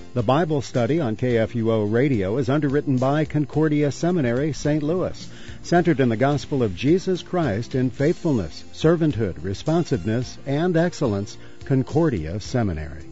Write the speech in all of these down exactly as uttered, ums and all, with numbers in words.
The Bible study on K F U O Radio is underwritten by Concordia Seminary, Saint Louis, centered in the gospel of Jesus Christ in faithfulness, servanthood, responsiveness, and excellence. Concordia Seminary.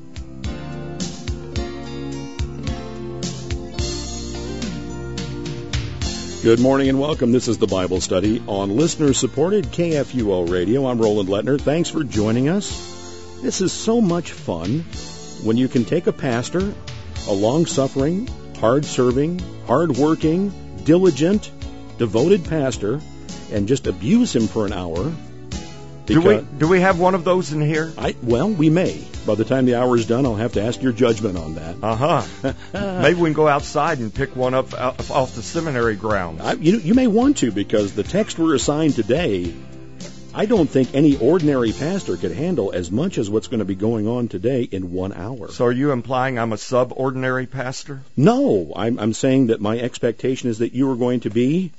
Good morning and welcome. This is the Bible study on listener-supported K F U O Radio. I'm Roland Lettner. Thanks for joining us. This is so much fun when you can take a pastor, a long-suffering, hard-serving, hard-working, diligent, devoted pastor, and just abuse him for an hour. Do we do we have one of those in here? I, well, we may. By the time the hour is done, I'll have to ask your judgment on that. Uh-huh. Maybe we can go outside and pick one up off the seminary grounds. I, you, you may want to, because the text we're assigned today, I don't think any ordinary pastor could handle as much as what's going to be going on today in one hour. So are you implying I'm a sub-ordinary pastor? No, I'm, I'm saying that my expectation is that you are going to be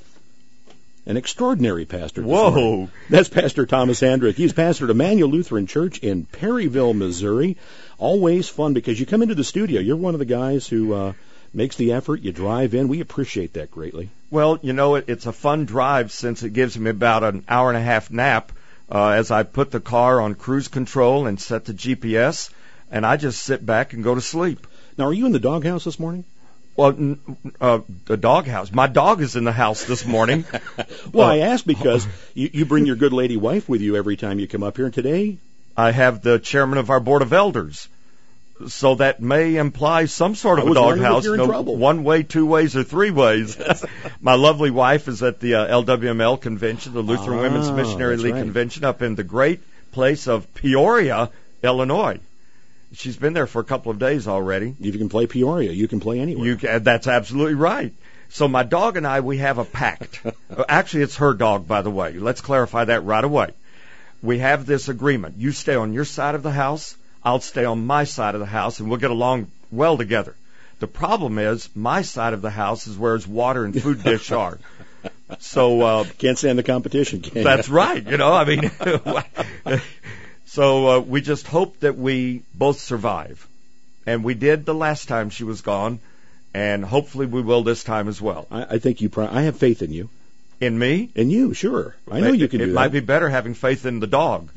an extraordinary pastor. Whoa. Morning. That's Pastor Thomas Andrick. He's pastor at Emmanuel Lutheran Church in Perryville, Missouri. Always fun because you come into the studio. You're one of the guys who uh, makes the effort. You drive in. We appreciate that greatly. Well, you know, it, it's a fun drive since it gives me about an hour and a half nap uh, as I put the car on cruise control and set the G P S, and I just sit back and go to sleep. Now, are you in the doghouse this morning? Well, uh, the doghouse. My dog is in the house this morning. Well, uh, I asked because you, you bring your good lady wife with you every time you come up here, and today I have the chairman of our board of elders. So that may imply some sort of I a doghouse. No, one way, two ways, or three ways. My lovely wife is at the uh, L W M L convention, the Lutheran ah, Women's Missionary League right. convention up in the great place of Peoria, Illinois. She's been there for a couple of days already. If you can play Peoria, you can play anywhere. You can, that's absolutely right. So my dog and I, we have a pact. Actually, it's her dog, by the way. Let's clarify that right away. We have this agreement. You stay on your side of the house, I'll stay on my side of the house, and we'll get along well together. The problem is, my side of the house is where his water and food dish are. So uh, can't stand the competition, can you? That's right. You know, I mean... So uh, we just hope that we both survive. And we did the last time she was gone, and hopefully we will this time as well. I, I think you. Pro- I have faith in you. In me? In you, sure. I know it, you can it do that. It might be better having faith in the dog.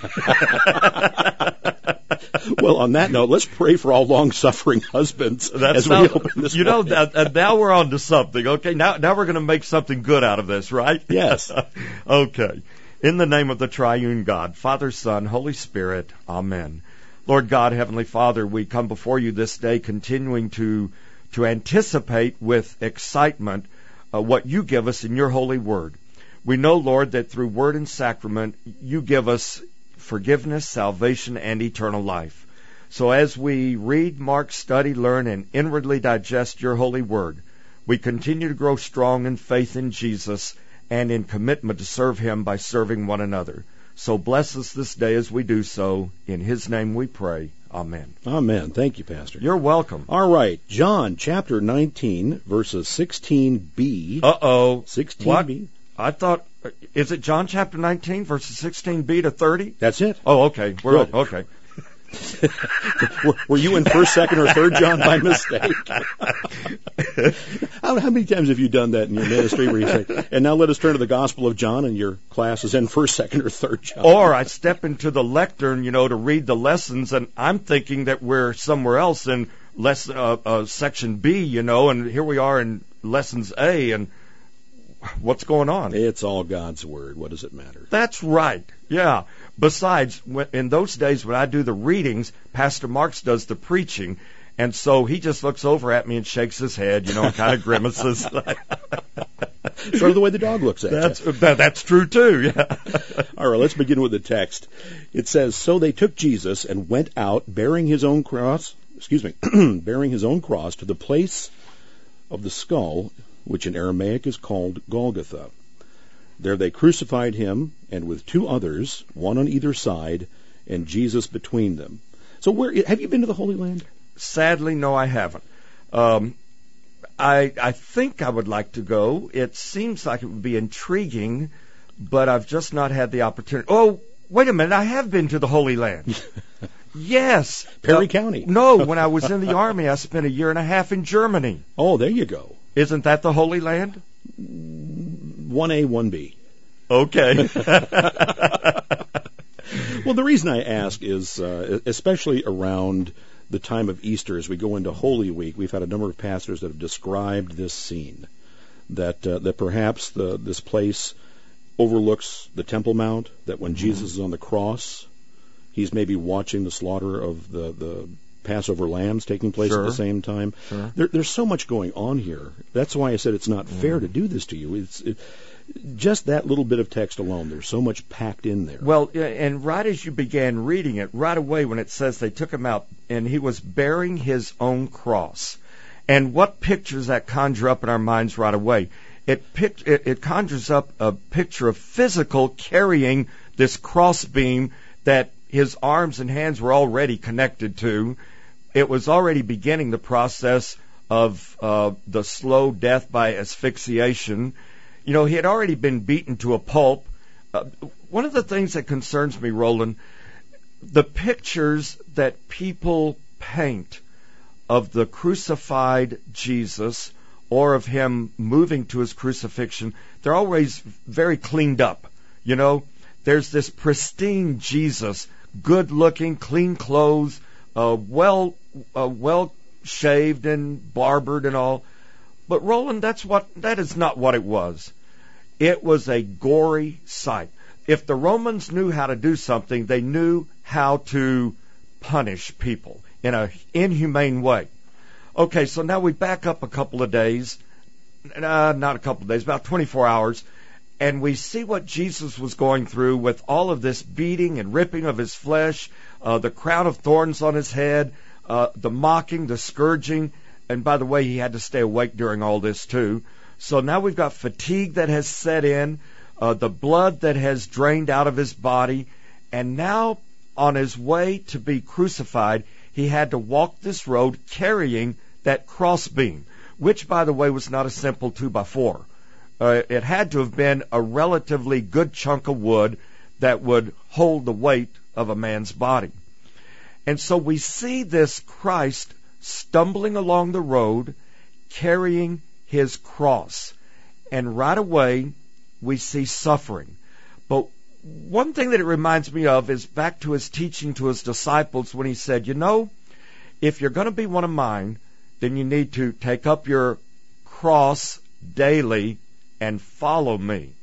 Well, on that note, let's pray for all long-suffering husbands That's as now, we open this You morning. know, uh, now we're on to something. Okay, now, now we're going to make something good out of this, right? Yes. Okay. In the name of the triune God, Father, Son, Holy Spirit, Amen. Lord God, Heavenly Father, we come before you this day continuing to to anticipate with excitement uh, what you give us in your holy word. We know, Lord, that through word and sacrament, you give us forgiveness, salvation, and eternal life. So as we read, mark, study, learn, and inwardly digest your holy word, we continue to grow strong in faith in Jesus and in commitment to serve him by serving one another. So bless us this day as we do so. In his name we pray. Amen. Amen. Thank you, Pastor. You're welcome. All right. John chapter nineteen, verses sixteen b. Uh-oh. sixteen b. What? I thought, is it John chapter nineteen, verses sixteen b to thirty? That's it. Oh, okay. We're Good. okay. were, were you in first, second, or third John by mistake? how, how many times have you done that in your ministry where you say, and now let us turn to the Gospel of John, and your class is in first, second, or third John? Or I step into the lectern, you know, to read the lessons, and I'm thinking that we're somewhere else in lesson, uh, uh, section B, you know, and here we are in lessons A, and what's going on? It's all God's Word. What does it matter? That's right. Yeah. Besides, in those days when I do the readings, Pastor Marks does the preaching, and so he just looks over at me and shakes his head, you know, and kind of grimaces. Sort of the way the dog looks at that's, you. That, that's true, too, yeah. All right, let's begin with the text. It says, So they took Jesus and went out, bearing his own cross, excuse me, bearing his own cross to the place of the skull, which in Aramaic is called Golgotha. There they crucified him, and with two others, one on either side, and Jesus between them. So where have you been to the Holy Land? Sadly, no, I haven't. Um, I I think I would like to go. It seems like it would be intriguing, but I've just not had the opportunity. Oh, wait a minute, I have been to the Holy Land. Yes. Perry Uh, County. No, when I was in the Army, I spent a year and a half in Germany. Oh, there you go. Isn't that the Holy Land? one A, one B. Okay. Well, the reason I ask is, uh, especially around the time of Easter, as we go into Holy Week, we've had a number of pastors that have described this scene, that uh, that perhaps the, this place overlooks the Temple Mount, that when mm-hmm. Jesus is on the cross, he's maybe watching the slaughter of the, the Passover lambs taking place sure. at the same time. Sure. There, there's so much going on here. That's why I said it's not mm. fair to do this to you. It's it, just that little bit of text alone. There's so much packed in there. Well, and right as you began reading it, right away when it says they took him out and he was bearing his own cross. And what pictures that conjure up in our minds right away? It, pic- it, it conjures up a picture of physical carrying this crossbeam that his arms and hands were already connected to. It was already beginning the process of uh, the slow death by asphyxiation. You know, he had already been beaten to a pulp. Uh, one of the things that concerns me, Roland, the pictures that people paint of the crucified Jesus or of him moving to his crucifixion, they're always very cleaned up. You know, there's this pristine Jesus, good-looking, clean clothes, uh, well, uh, well shaved and barbered and all. But Roland, that's what that is not what it was. It was a gory sight. If the Romans knew how to do something, they knew how to punish people in an inhumane way. Okay, so now we back up a couple of days, uh, not a couple of days, about twenty-four hours, and we see what Jesus was going through with all of this beating and ripping of his flesh, uh, the crown of thorns on his head, uh, the mocking, the scourging. And by the way, he had to stay awake during all this too. So now we've got fatigue that has set in, uh, the blood that has drained out of his body, and now on his way to be crucified, he had to walk this road carrying that crossbeam, which, by the way, was not a simple two by four. Uh, it had to have been a relatively good chunk of wood that would hold the weight of a man's body. And so we see this Christ stumbling along the road, carrying his cross. And right away, we see suffering. But one thing that it reminds me of is back to his teaching to his disciples when he said, you know, if you're going to be one of mine, then you need to take up your cross daily and follow me.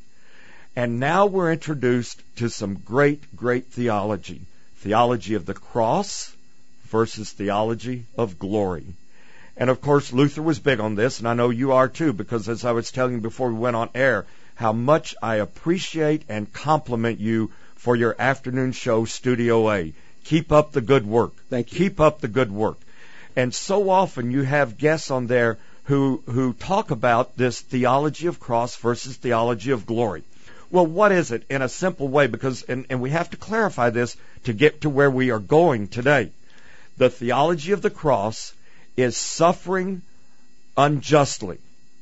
And now we're introduced to some great, great theology. Theology of the cross versus theology of glory. And of course, Luther was big on this, and I know you are too, because as I was telling you before we went on air, how much I appreciate and compliment you for your afternoon show, Studio A. Keep up the good work. Thank you. Keep up the good work. And so often you have guests on there who who talk about this theology of cross versus theology of glory. Well, what is it in a simple way? Because, and, and we have to clarify this to get to where we are going today. The theology of the cross is suffering unjustly.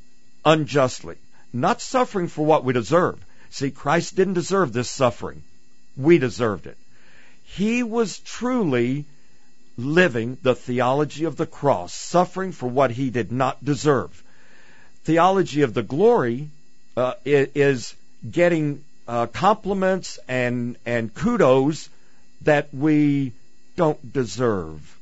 Unjustly. Not suffering for what we deserve. See, Christ didn't deserve this suffering. We deserved it. He was truly living the theology of the cross, suffering for what he did not deserve. Theology of the glory uh, is getting uh, compliments and, and kudos that we don't deserve.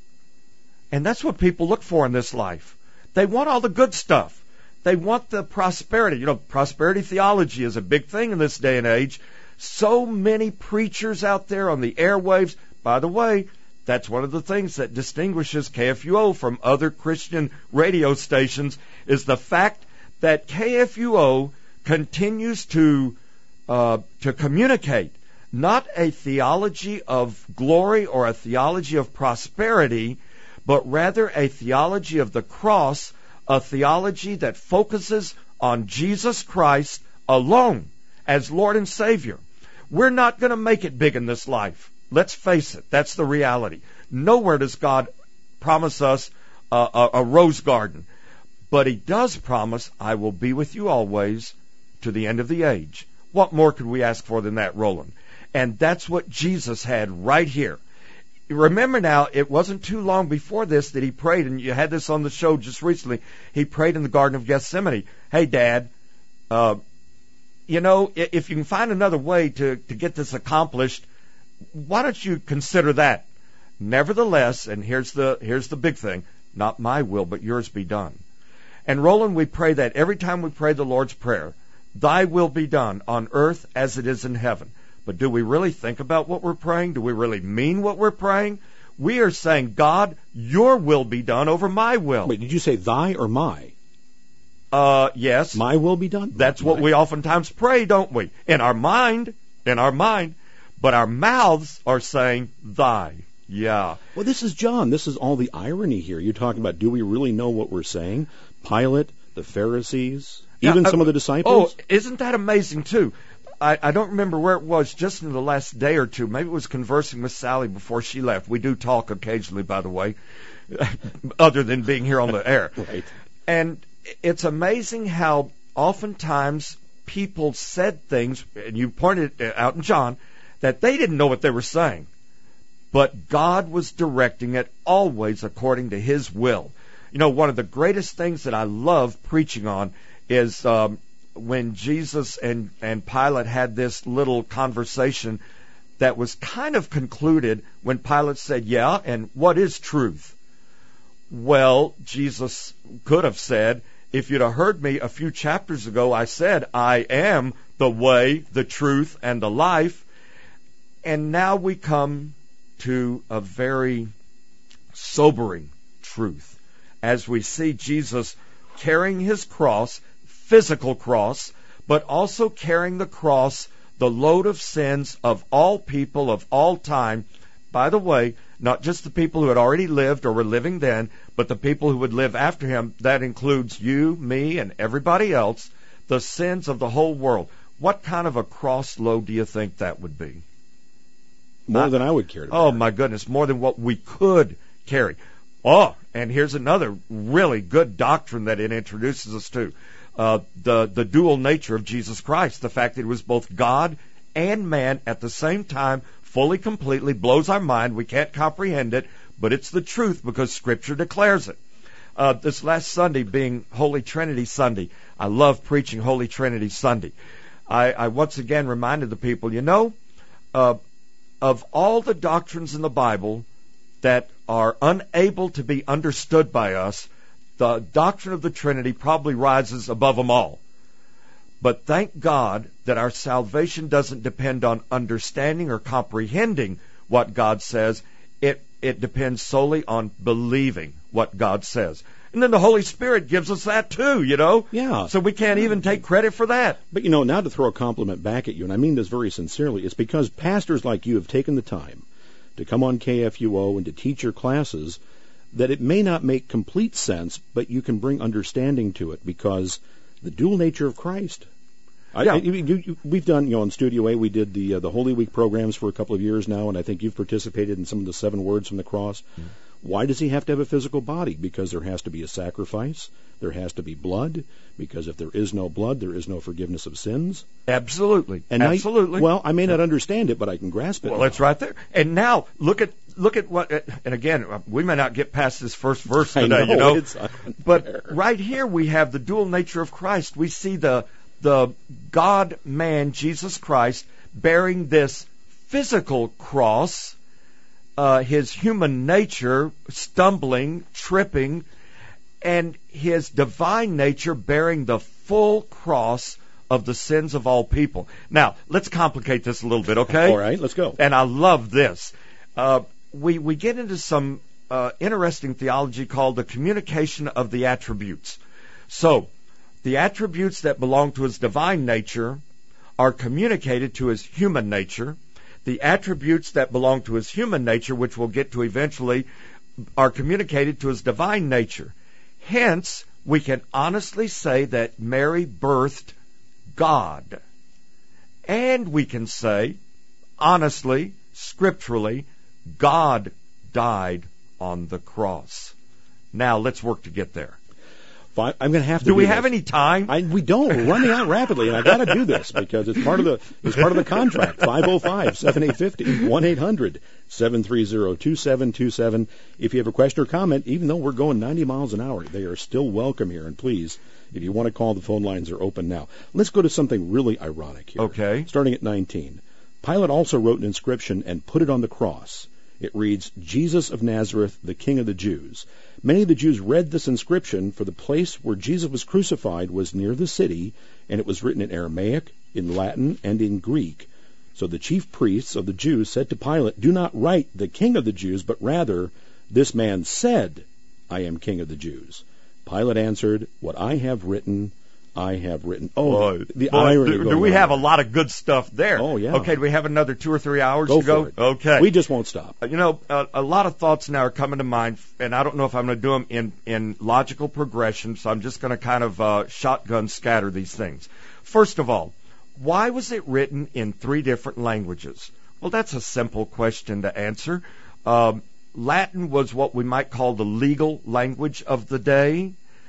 And that's what people look for in this life. They want all the good stuff. They want the prosperity. You know, prosperity theology is a big thing in this day and age. So many preachers out there on the airwaves. By the way, that's one of the things that distinguishes K F U O from other Christian radio stations, is the fact that K F U O continues to uh, to communicate not a theology of glory or a theology of prosperity, but rather a theology of the cross, a theology that focuses on Jesus Christ alone as Lord and Savior. We're not going to make it big in this life. Let's face it. That's the reality. Nowhere does God promise us a, a, a rose garden. But he does promise, I will be with you always to the end of the age. What more could we ask for than that, Roland? And that's what Jesus had right here. remember now, it wasn't too long before this that he prayed, and you had this on the show just recently. He prayed in the Garden of Gethsemane. Hey, Dad, uh, you know, if you can find another way to, to get this accomplished, why don't you consider that? Nevertheless, and here's the here's the big thing, not my will, but yours be done. And Roland, we pray that every time we pray the Lord's Prayer, thy will be done on earth as it is in heaven. But do we really think about what we're praying? Do we really mean what we're praying? We are saying, God, your will be done over my will. Wait, did you say thy or my? Uh, yes. My will be done? That's my. what we oftentimes pray, don't we? In our mind, in our mind. But our mouths are saying, thy. Yeah. Well, this is John. This is all the irony here. You're talking about, do we really know what we're saying? Pilate, the Pharisees, even yeah, some uh, of the disciples. Oh, isn't that amazing, too? I, I don't remember where it was, just in the last day or two. Maybe it was conversing with Sally before she left. We do talk occasionally, by the way, other than being here on the air. Right. And it's amazing how oftentimes people said things, and you pointed it out in John, that they didn't know what they were saying. But God was directing it always according to His will. You know, one of the greatest things that I love preaching on is um, when Jesus and, and Pilate had this little conversation that was kind of concluded when Pilate said, yeah, and what is truth? Well, Jesus could have said, if you'd have heard me a few chapters ago, I said, I am the way, the truth, and the life. And now we come to a very sobering truth as we see Jesus carrying His cross, physical cross, but also carrying the cross, the load of sins of all people of all time. By the way, not just the people who had already lived or were living then, but the people who would live after Him. That includes you, me, and everybody else, the sins of the whole world. What kind of a cross load do you think that would be? More than I would care to bear. Oh, my goodness, more than what we could carry. Oh, and here's another really good doctrine that it introduces us to. Uh, the, the dual nature of Jesus Christ, the fact that He was both God and man at the same time, fully, completely, blows our mind. We can't comprehend it, but it's the truth because Scripture declares it. Uh, this last Sunday being Holy Trinity Sunday, I love preaching Holy Trinity Sunday. I, I once again reminded the people, you know, uh, of all the doctrines in the Bible that are unable to be understood by us, the doctrine of the Trinity probably rises above them all. But thank God that our salvation doesn't depend on understanding or comprehending what God says. It, it depends solely on believing what God says. And then the Holy Spirit gives us that too, you know? Yeah. So we can't even take credit for that. But, you know, now to throw a compliment back at you, and I mean this very sincerely, it's because pastors like you have taken the time to come on K F U O and to teach your classes that it may not make complete sense, but you can bring understanding to it because the dual nature of Christ. Yeah. I, you, you, we've done, you know, in Studio A, we did the uh, the Holy Week programs for a couple of years now, and I think you've participated in some of the seven words from the cross. Mm-hmm. Why does He have to have a physical body? Because there has to be a sacrifice. There has to be blood. Because if there is no blood, there is no forgiveness of sins. Absolutely. And Absolutely. I, well, I may not understand it, but I can grasp it. Well, now. it's right there. And now, look at look at what, and again, we may not get past this first verse today, I know, you know. It's but right here we have the dual nature of Christ. We see the the God-man, Jesus Christ, bearing this physical cross, uh, His human nature stumbling, tripping, and His divine nature bearing the full cross of the sins of all people. Now, let's complicate this a little bit, okay? All right, let's go. And I love this. Uh, we, we get into some uh, interesting theology called the communication of the attributes. So, the attributes that belong to His divine nature are communicated to His human nature. The attributes that belong to His human nature, which we'll get to eventually, are communicated to His divine nature. Hence, we can honestly say that Mary birthed God. And we can say, honestly, scripturally, God died on the cross. Now, let's work to get there. Five, I'm going to have to. Do, do we this. have any time? I, we don't. We're running out rapidly, and I got to do this because it's part of the it's part of the contract. five oh five, seven eight five oh, one eight hundred, seven three zero, two seven two seven. If you have a question or comment, even though we're going ninety miles an hour, they are still welcome here. And please, if you want to call, the phone lines are open now. Let's go to something really ironic here. Okay. Starting at nineteen. Pilate also wrote an inscription and put it on the cross. It reads, Jesus of Nazareth, the King of the Jews. Many of the Jews read this inscription, for the place where Jesus was crucified was near the city, and it was written in Aramaic, in Latin, and in Greek. So the chief priests of the Jews said to Pilate, do not write the King of the Jews, but rather, this man said, I am King of the Jews. Pilate answered, what I have written, I have written. Oh, boy, the, the boy, irony. Do, do we on. have a lot of good stuff there? Oh, yeah. Okay, do we have another two or three hours go to go? For it. Okay. We just won't stop. You know, a, a lot of thoughts now are coming to mind, and I don't know if I'm going to do them in, in logical progression, so I'm just going to kind of uh, shotgun scatter these things. First of all, why was it written in three different languages? Well, that's a simple question to answer. Um, Latin was what we might call the legal language of the day.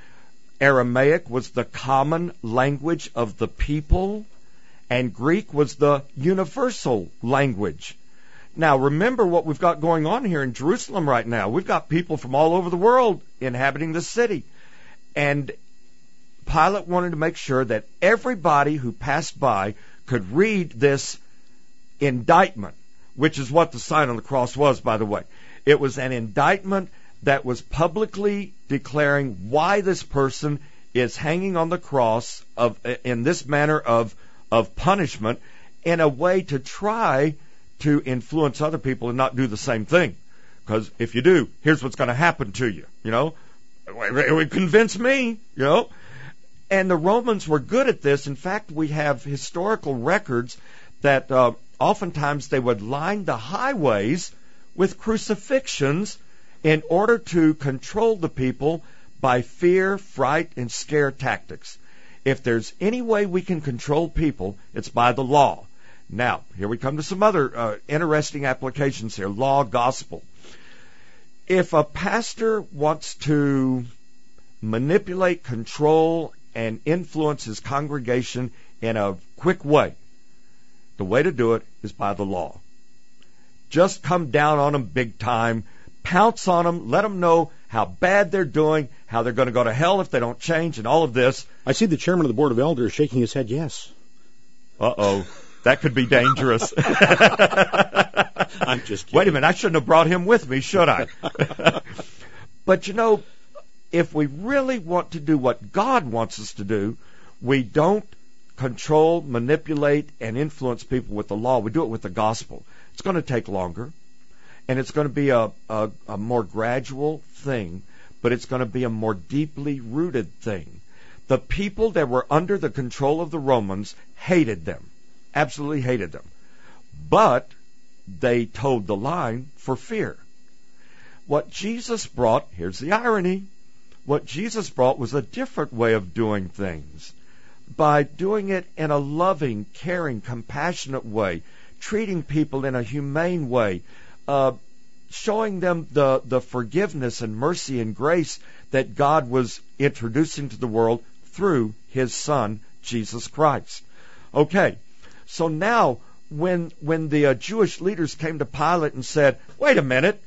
Aramaic was the common language of the people, and Greek was the universal language. Now, remember what we've got going on here in Jerusalem right now. We've got people from all over the world inhabiting the city. And Pilate wanted to make sure that everybody who passed by could read this indictment, which is what the sign on the cross was, by the way. It was an indictment that was publicly declaring why this person is hanging on the cross of in this manner of of punishment, in a way to try to influence other people and not do the same thing. Because if you do, here's what's going to happen to you. You know, it would convince me. You know, and the Romans were good at this. In fact, we have historical records that uh, oftentimes they would line the highways with crucifixions in order to control the people by fear, fright, and scare tactics. If there's any way we can control people, it's by the law. Now, here we come to some other uh, interesting applications here. Law, gospel. If a pastor wants to manipulate, control, and influence his congregation in a quick way, the way to do it is by the law. Just come down on them big time. Pounce on them, let them know how bad they're doing, how they're going to go to hell if they don't change, and all of this. I see the chairman of the Board of Elders shaking his head yes. Uh-oh. That could be dangerous. I'm just kidding. Wait a minute, I shouldn't have brought him with me, should I? But, you know, if we really want to do what God wants us to do, we don't control, manipulate, and influence people with the law. We do it with the gospel. It's going to take longer. And it's going to be a, a, a more gradual thing, but it's going to be a more deeply rooted thing. The people that were under the control of the Romans hated them, absolutely hated them. But they toed the line for fear. What Jesus brought, here's the irony, what Jesus brought was a different way of doing things. By doing it in a loving, caring, compassionate way, treating people in a humane way, Uh, showing them the, the forgiveness and mercy and grace that God was introducing to the world through His Son, Jesus Christ. Okay, so now when when the uh, Jewish leaders came to Pilate and said, wait a minute,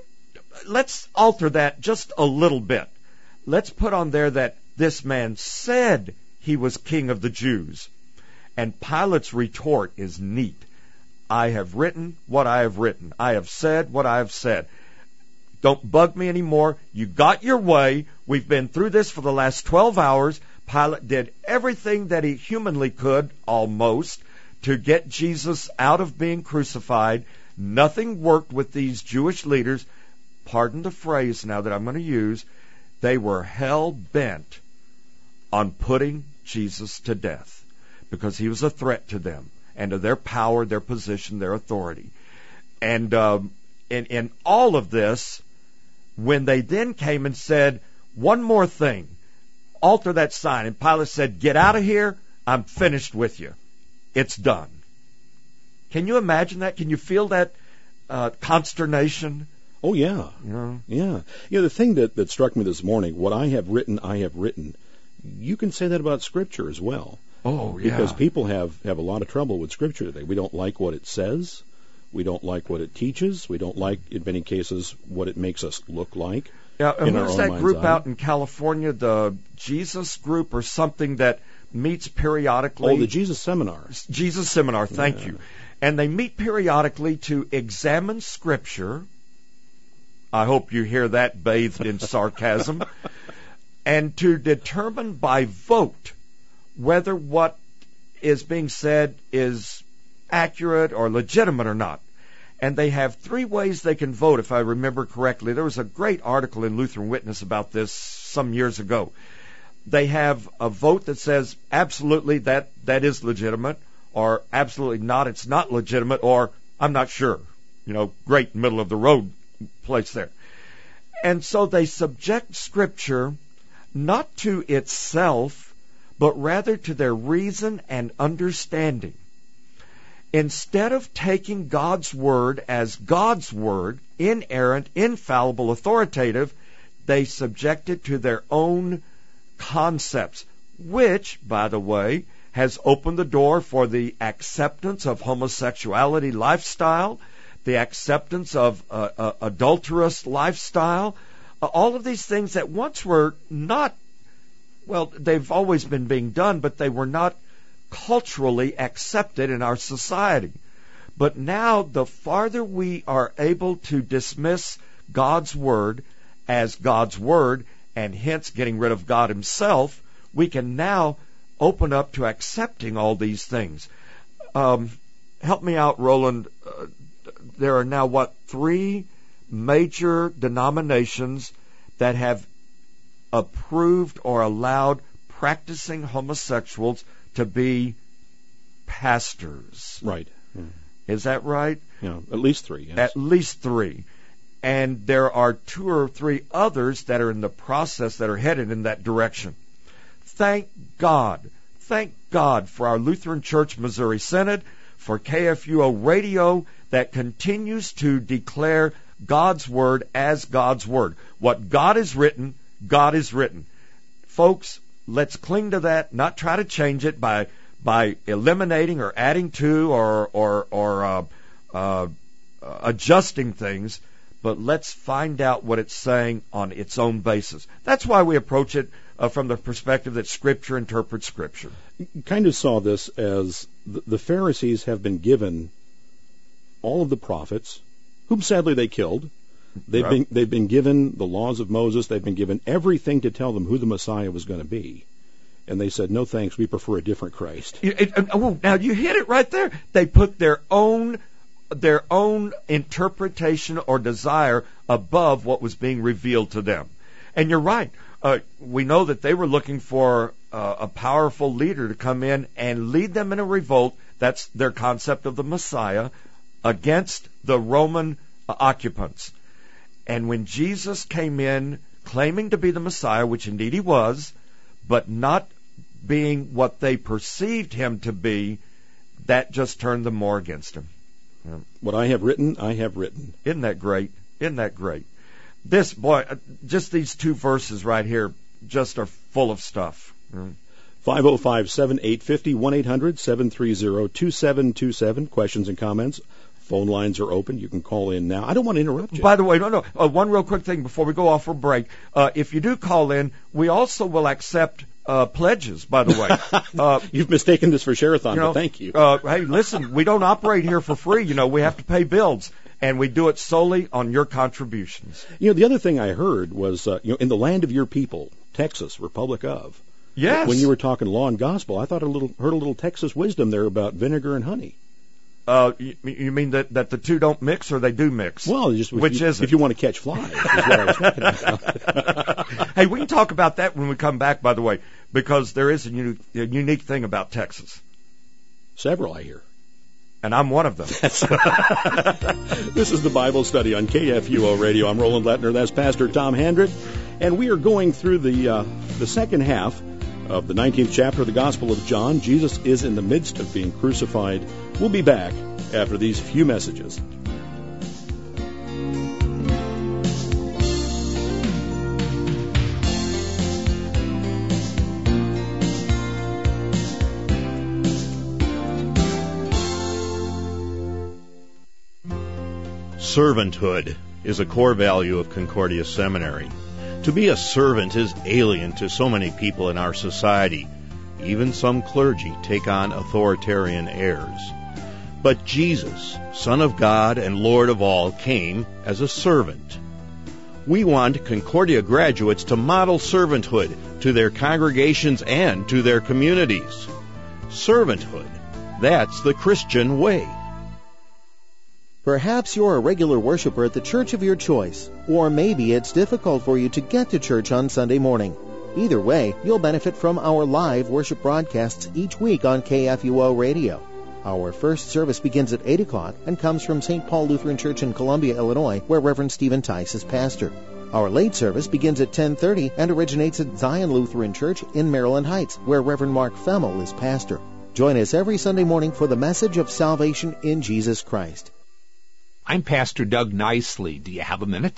let's alter that just a little bit. Let's put on there that this man said he was King of the Jews. And Pilate's retort is neat. I have written what I have written. I have said what I have said. Don't bug me anymore. You got your way. We've been through this for the last twelve hours. Pilate did everything that he humanly could, almost, to get Jesus out of being crucified. Nothing worked with these Jewish leaders. Pardon the phrase now that I'm going to use. They were hell-bent on putting Jesus to death because he was a threat to them and to their power, their position, their authority. And um, in, in all of this, when they then came and said, one more thing, alter that sign. And Pilate said, get out of here. I'm finished with you. It's done. Can you imagine that? Can you feel that uh, consternation Oh, yeah. You know? Yeah. You know, the thing that, that struck me this morning, what I have written, I have written, you can say that about Scripture as well. Oh, yeah. Because people have, have a lot of trouble with Scripture today. We don't like what it says. We don't like what it teaches. We don't like, in many cases, what it makes us look like. Yeah, and in our who's own that mind's group eye. out in California, the Jesus group or something that meets periodically? Oh, the Jesus Seminars. Jesus Seminar, thank Yeah. you. And they meet periodically to examine Scripture. I hope you hear that bathed in sarcasm. And to determine by vote whether what is being said is accurate or legitimate or not. And they have three ways they can vote, if I remember correctly. There was a great article in Lutheran Witness about this some years ago. They have a vote that says absolutely that that is legitimate, or absolutely not, it's not legitimate, or I'm not sure. You know, great middle of the road place there. And so they subject Scripture not to itself, but rather to their reason and understanding. Instead of taking God's Word as God's Word, inerrant, infallible, authoritative, they subject it to their own concepts, which, by the way, has opened the door for the acceptance of homosexuality lifestyle, the acceptance of uh, uh, adulterous lifestyle, uh, all of these things that once were not, well, they've always been being done, but they were not culturally accepted in our society. But now, the farther we are able to dismiss God's Word as God's Word, and hence getting rid of God Himself, we can now open up to accepting all these things. Um, help me out, Roland. Uh, there are now, what, three major denominations that have approved or allowed practicing homosexuals to be pastors. Right. Yeah. Is that right? Yeah, at least three. Yes. At least three. And there are two or three others that are in the process that are headed in that direction. Thank God. Thank God for our Lutheran Church Missouri Synod, for K F U O Radio that continues to declare God's Word as God's Word. What God has written, God has written. Folks, let's cling to that, not try to change it by by eliminating or adding to or or or uh, uh, adjusting things, but let's find out what it's saying on its own basis. That's why we approach it uh, from the perspective that Scripture interprets Scripture. You kind of saw this as the, the Pharisees have been given all of the prophets, whom sadly they killed. They've Right. been they've been given the laws of Moses. They've been given everything to tell them who the Messiah was going to be. And they said, no thanks, we prefer a different Christ. It, it, oh, now you hit it right there. They put their own their own interpretation or desire above what was being revealed to them. And you're right. Uh, we know that they were looking for uh, a powerful leader to come in and lead them in a revolt. That's their concept of the Messiah against the Roman uh, occupants. And when Jesus came in claiming to be the Messiah, which indeed he was, but not being what they perceived him to be, that just turned them more against him. Yeah. What I have written, I have written. Isn't that great? Isn't that great? This, boy, uh, just these two verses right here just are full of stuff. Mm. five oh five, seven eight five oh, one eight hundred, seven three zero, two seven two seven. Questions and comments. Phone lines are open. You can call in now. I don't want to interrupt you. By the way, no, no. Uh, one real quick thing before we go off for break. Uh, if you do call in, we also will accept uh, pledges, by the way. Uh, You've mistaken this for Share-a-thon, you know, but thank you. Uh, hey, listen, we don't operate here for free. You know, we have to pay bills, and we do it solely on your contributions. You know, the other thing I heard was, uh, you know, in the land of your people, Texas, Republic of. Yes. When you were talking law and gospel, I thought a little heard a little Texas wisdom there about vinegar and honey. Uh, you, you mean that, that the two don't mix, or they do mix? Well, just if Which you, is it? if you want to catch flies, is what I was talking about. Hey, we can talk about that when we come back, by the way, because there is a unique, a unique thing about Texas. Several, I hear. And I'm one of them. This is the Bible study on K F U O Radio. I'm Roland Lettner. That's Pastor Tom Handred. And we are going through the uh, the second half of the nineteenth chapter of the Gospel of John. Jesus is in the midst of being crucified. We'll be back after these few messages. Servanthood is a core value of Concordia Seminary. To be a servant is alien to so many people in our society. Even some clergy take on authoritarian airs. But Jesus, Son of God and Lord of all, came as a servant. We want Concordia graduates to model servanthood to their congregations and to their communities. Servanthood, that's the Christian way. Perhaps you're a regular worshiper at the church of your choice, or maybe it's difficult for you to get to church on Sunday morning. Either way, you'll benefit from our live worship broadcasts each week on K F U O Radio. Our first service begins at eight o'clock and comes from Saint Paul Lutheran Church in Columbia, Illinois, where Reverend Stephen Tice is pastor. Our late service begins at ten thirty and originates at Zion Lutheran Church in Maryland Heights, where Reverend Mark Femmel is pastor. Join us every Sunday morning for the message of salvation in Jesus Christ. I'm Pastor Doug Nicely. Do you have a minute?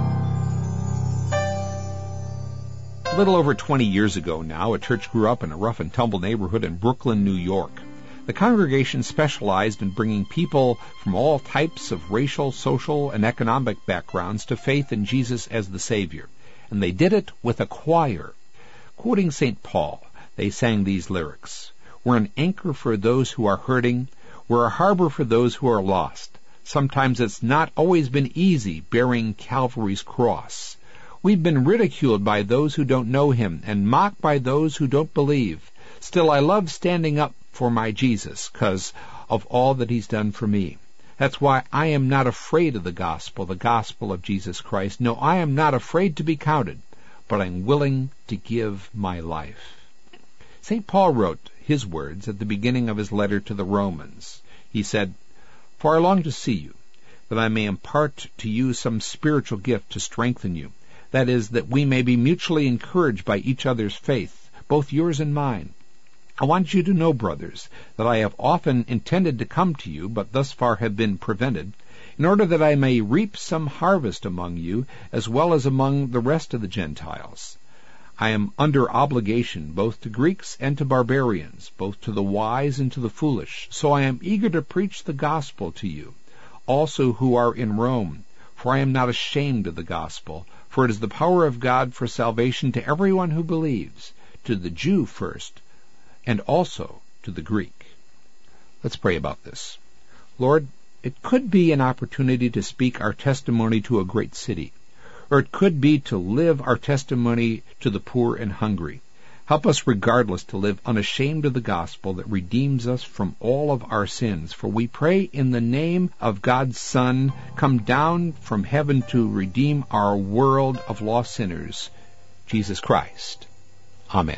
A little over twenty years ago now, a church grew up in a rough and tumble neighborhood in Brooklyn, New York. The congregation specialized in bringing people from all types of racial, social, and economic backgrounds to faith in Jesus as the Savior. And they did it with a choir. Quoting Saint Paul, they sang these lyrics: "We're an anchor for those who are hurting. We're a harbor for those who are lost. Sometimes it's not always been easy bearing Calvary's cross. We've been ridiculed by those who don't know Him and mocked by those who don't believe. Still, I love standing up for my Jesus, 'cause of all that He's done for me. That's why I am not afraid of the gospel, the gospel of Jesus Christ. No, I am not afraid to be counted, but I'm willing to give my life." Saint Paul wrote his words at the beginning of his letter to the Romans. He said, "For I long to see you, that I may impart to you some spiritual gift to strengthen you. That is, that we may be mutually encouraged by each other's faith, both yours and mine. I want you to know, brothers, that I have often intended to come to you, but thus far have been prevented, in order that I may reap some harvest among you, as well as among the rest of the Gentiles. I am under obligation both to Greeks and to barbarians, both to the wise and to the foolish. So I am eager to preach the gospel to you, also who are in Rome. For I am not ashamed of the gospel, for it is the power of God for salvation to everyone who believes, to the Jew first, and also to the Greek." Let's pray about this. Lord, it could be an opportunity to speak our testimony to a great city, or it could be to live our testimony to the poor and hungry. Help us regardless to live unashamed of the gospel that redeems us from all of our sins. For we pray in the name of God's Son, come down from heaven to redeem our world of lost sinners, Jesus Christ. Amen.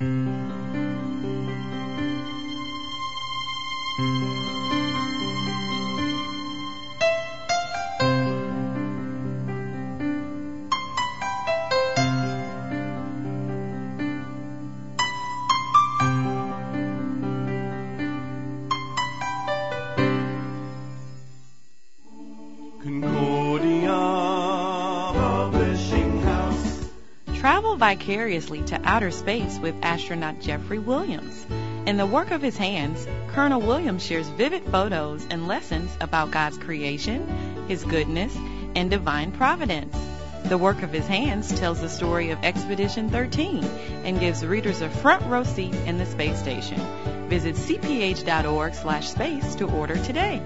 Travel vicariously to outer space with astronaut Jeffrey Williams. In the work of his hands, Colonel Williams shares vivid photos and lessons about God's creation, His goodness, and divine providence. The work of his hands tells the story of Expedition thirteen and gives readers a front row seat in the space station. Visit c p h dot org slash space to order today.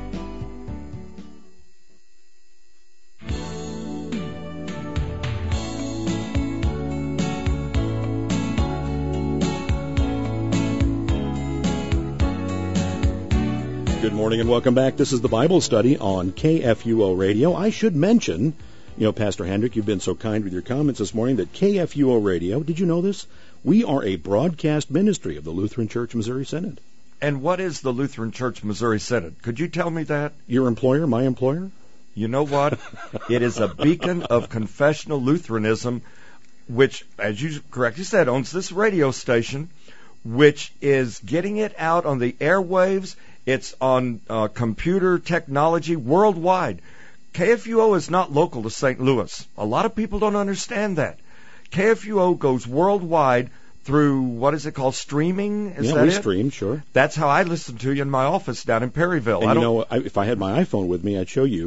Good morning and welcome back. This is the Bible study on K F U O Radio. I should mention, you know, Pastor Hendrick, you've been so kind with your comments this morning, that K F U O Radio, did you know this? We are a broadcast ministry of the Lutheran Church Missouri Synod. And what is the Lutheran Church Missouri Synod? Could you tell me that? Your employer, my employer? You know what? It is a beacon of confessional Lutheranism, which, as you correctly said, owns this radio station, which is getting it out on the airwaves. It's on uh, computer technology worldwide. K F U O is not local to Saint Louis. A lot of people don't understand that. K F U O goes worldwide through, what is it called, streaming? Is yeah, that we it? stream, sure. That's how I listen to you in my office down in Perryville. And I you don't... know, I, if I had my iPhone with me, I'd show you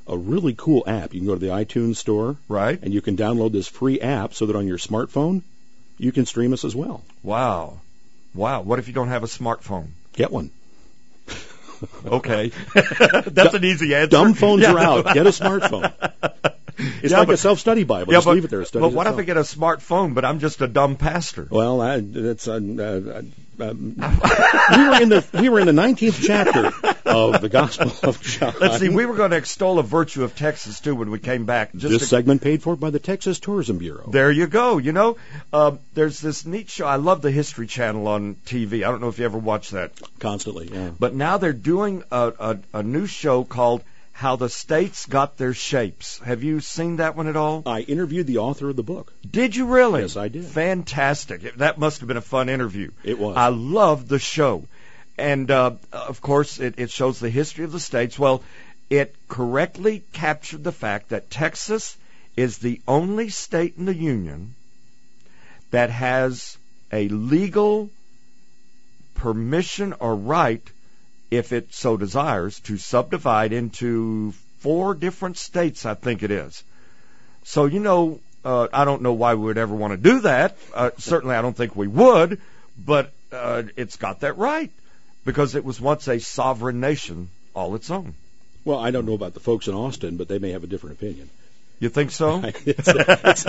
a really cool app. You can go to the iTunes store, Right. and you can download this free app so that on your smartphone you can stream us as well. Wow. Wow. What if you don't have a smartphone? Get one. Okay. That's an easy answer. Dumb phones Yeah. are out. Get a smartphone. It's Yeah, like but- a self-study Bible. Yeah, Just but, leave it there. It studies but what if itself. I get a smartphone, but I'm just a dumb pastor? Well, I, that's uh, uh, uh, um, we were in the we were in the nineteenth chapter of the Gospel of John. Let's see. We were going to extol a virtue of Texas too when we came back. Just This to- segment paid for by the Texas Tourism Bureau. There you go. You know, um, there's this neat show. I love the History Channel on T V. I don't know if you ever watch that. Constantly, yeah. But now they're doing a, a, a new show called How the States Got Their Shapes. Have you seen that one at all? I interviewed the author of the book. Did you really? Yes, I did. Fantastic. That must have been a fun interview. It was. I loved the show. And, uh, of course, it, it shows the history of the states. Well, it correctly captured the fact that Texas is the only state in the Union that has a legal permission or right, if it so desires, to subdivide into four different states, I think it is. So, you know, uh, I don't know why we would ever want to do that. Uh, certainly I don't think we would, but uh, it's got that right because it was once a sovereign nation all its own. Well, I don't know about the folks in Austin, but they may have a different opinion. You think so? It's, it's,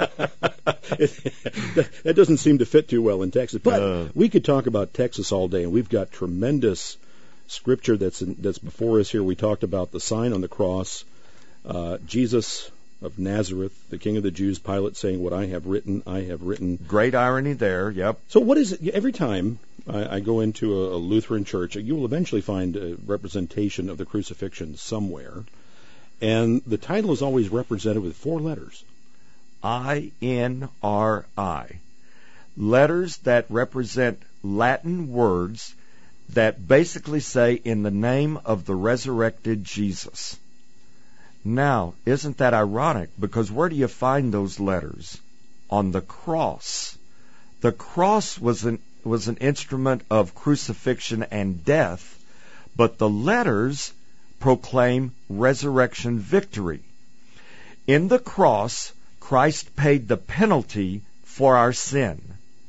it, that doesn't seem to fit too well in Texas. But Uh. we could talk about Texas all day, and we've got tremendous scripture that's in, that's before us here. We talked about the sign on the cross, uh, Jesus of Nazareth, the King of the Jews, Pilate saying, "What I have written, I have written." Great irony there, yep. So what is it? Every time I, I go into a, a Lutheran church, you will eventually find a representation of the crucifixion somewhere. And the title is always represented with four letters. I N R I. Letters that represent Latin words that basically say, in the name of the resurrected Jesus. Now, isn't that ironic? Because where do you find those letters? On the cross. The cross was an, was an instrument of crucifixion and death, but the letters proclaim resurrection victory. In the cross, Christ paid the penalty for our sin.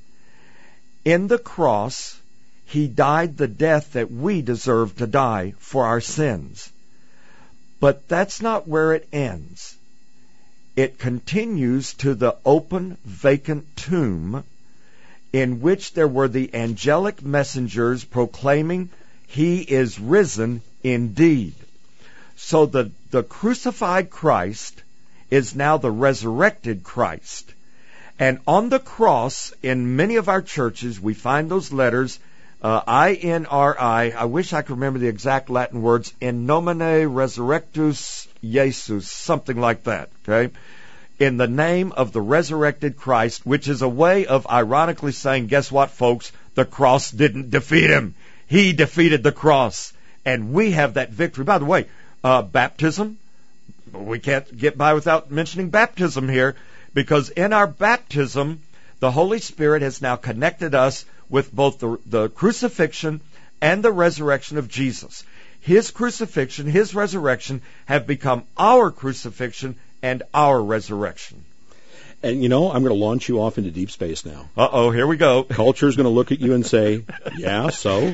In the cross, He died the death that we deserve to die for our sins. But that's not where it ends. It continues to the open, vacant tomb in which there were the angelic messengers proclaiming, He is risen indeed. So the, the crucified Christ is now the resurrected Christ. And on the cross, in many of our churches, we find those letters, uh, I N R I, I wish I could remember the exact Latin words, in nomine resurrectus Jesus, something like that, okay? In the name of the resurrected Christ, which is a way of ironically saying, guess what, folks? The cross didn't defeat Him. He defeated the cross. And we have that victory. By the way, uh, baptism, we can't get by without mentioning baptism here, because in our baptism, the Holy Spirit has now connected us with both the, the crucifixion and the resurrection of Jesus. His crucifixion, His resurrection have become our crucifixion and our resurrection. And, you know, I'm going to launch you off into deep space now. Uh-oh, here we go. Culture's going to look at you and say, yeah, so?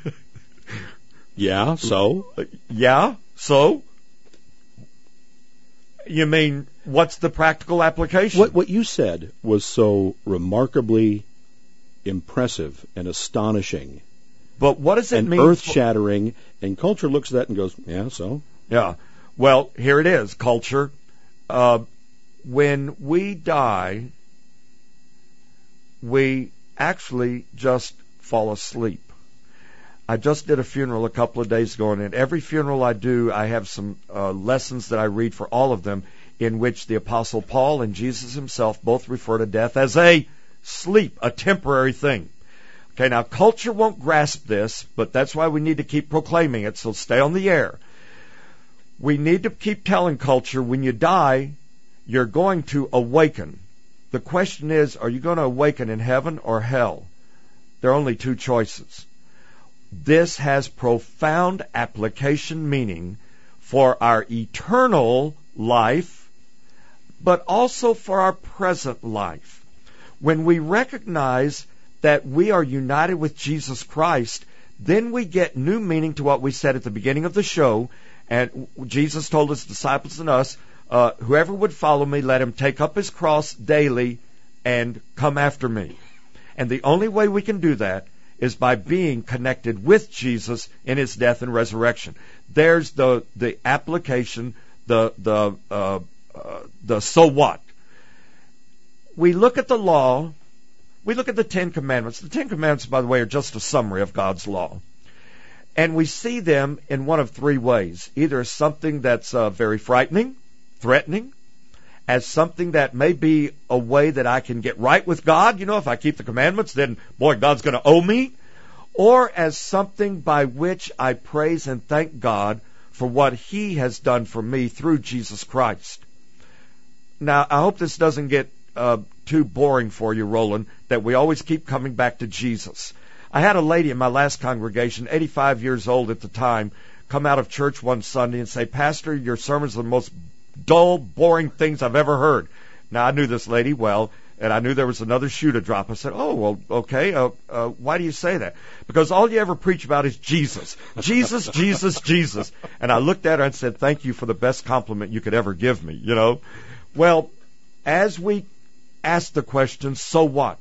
Yeah, so? Yeah, so? You mean, what's the practical application? What, what you said was so remarkably impressive and astonishing But what does it and mean? earth-shattering, and culture looks at that and goes, yeah, so? Yeah. Well, here it is, culture. Uh, when we die, we actually just fall asleep. I just did a funeral a couple of days ago, and at every funeral I do, I have some uh, lessons that I read for all of them, in which the Apostle Paul and Jesus himself both refer to death as a sleep, a temporary thing. Okay, now culture won't grasp this, but that's why we need to keep proclaiming it, so stay on the air. We need to keep telling culture, when you die, you're going to awaken. The question is, are you going to awaken in heaven or hell? There are only two choices. This has profound application meaning for our eternal life, but also for our present life. When we recognize that we are united with Jesus Christ, then we get new meaning to what we said at the beginning of the show. And Jesus told his disciples and us, uh, whoever would follow me, let him take up his cross daily and come after me. And the only way we can do that is by being connected with Jesus in his death and resurrection. There's the the application, the the uh, uh, the so what. We look at the law. We look at the Ten Commandments. The Ten Commandments, by the way, are just a summary of God's law. And we see them in one of three ways. Either as something that's uh, very frightening, threatening, as something that may be a way that I can get right with God. You know, if I keep the commandments, then, boy, God's going to owe me. Or as something by which I praise and thank God for what he has done for me through Jesus Christ. Now, I hope this doesn't get uh, too boring for you, Roland, that we always keep coming back to Jesus. I had a lady in my last congregation, eighty-five years old at the time, come out of church one Sunday and say, Pastor, your sermons are the most dull, boring things I've ever heard. Now, I knew this lady well, and I knew there was another shoe to drop. I said, oh, well, okay, uh, uh, why do you say that? Because all you ever preach about is Jesus. Jesus, Jesus, Jesus. And I looked at her and said, thank you for the best compliment you could ever give me, you know. Well, as we ask the question, so what?